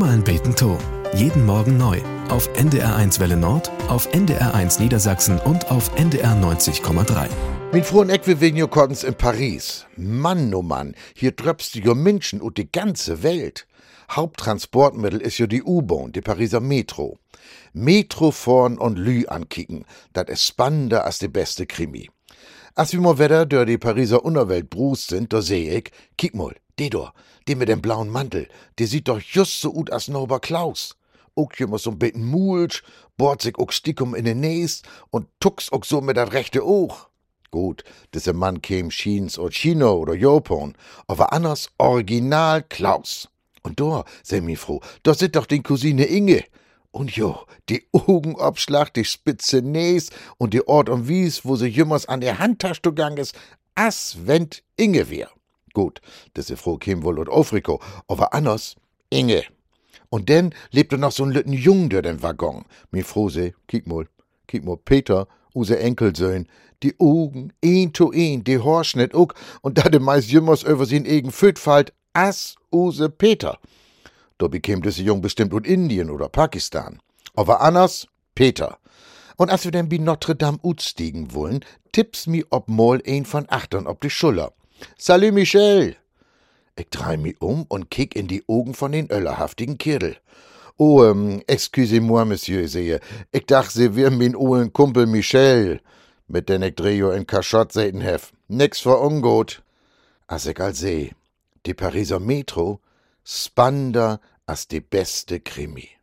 Himmel beten to. Jeden Morgen neu. Auf NDR1 Welle Nord, auf NDR1 Niedersachsen und auf NDR 90,3. Min Frau und ich, wir wegen Jockens in Paris. Mann, oh Mann, hier dröpst jo Menschen und die ganze Welt. Haupttransportmittel ist jo die U-Bahn, die Pariser Metro. Metro fahren und Lü ankicken, dat is spannender als die beste Krimi. Als wir mal wieder durch die Pariser Unterwelt brust sind, da seh ich, kick mal, die mit dem blauen Mantel, die sieht doch just so ut als Norbert Klaus. Ook jemand so ein bisschen mulch, bohrt sich ook stickum in den Näs und tucks ook so mit dat rechte Oog. Gut, dieser Mann käm Chiens oder China oder Japan, aber anders original Klaus. Und da, seh mi froh, da sit doch den Cousine Inge. Und jo, die Augenabschlag, die spitze Näs und die Ort und Wies, wo sie jümmers an der Handtasche gegangen ist, as wennt Inge wär. Gut, diese Frau käm wohl und Afriko, aber anders Inge. Und dann lebte noch so ein lütten Jung durch den Waggon. Mi Frau seh, kick mal, Peter, unser Enkelsohn, die Augen, die Haarschnitt ook, und da de meist jümmers über sin eigen Föt fallt, as use Peter. Da bekäm diese Jung bestimmt in Indien oder Pakistan. Aber anders Peter. Und als wir dann bi Notre Dame utstiegen wollen, tipps mi ob mal ein von achtern ob die Schuller. Salut Michel! Ich dreh mi und kick in die Augen von den öllerhaftigen Kirl. Oh, excusez-moi, Monsieur, sehe. Ich dach, sie wär min ohlen Kumpel Michel, mit den ich dreh jo in Kaschott säten hef. Nix für ungut. As ich all seh, die Pariser Metro spannender als die beste Krimi.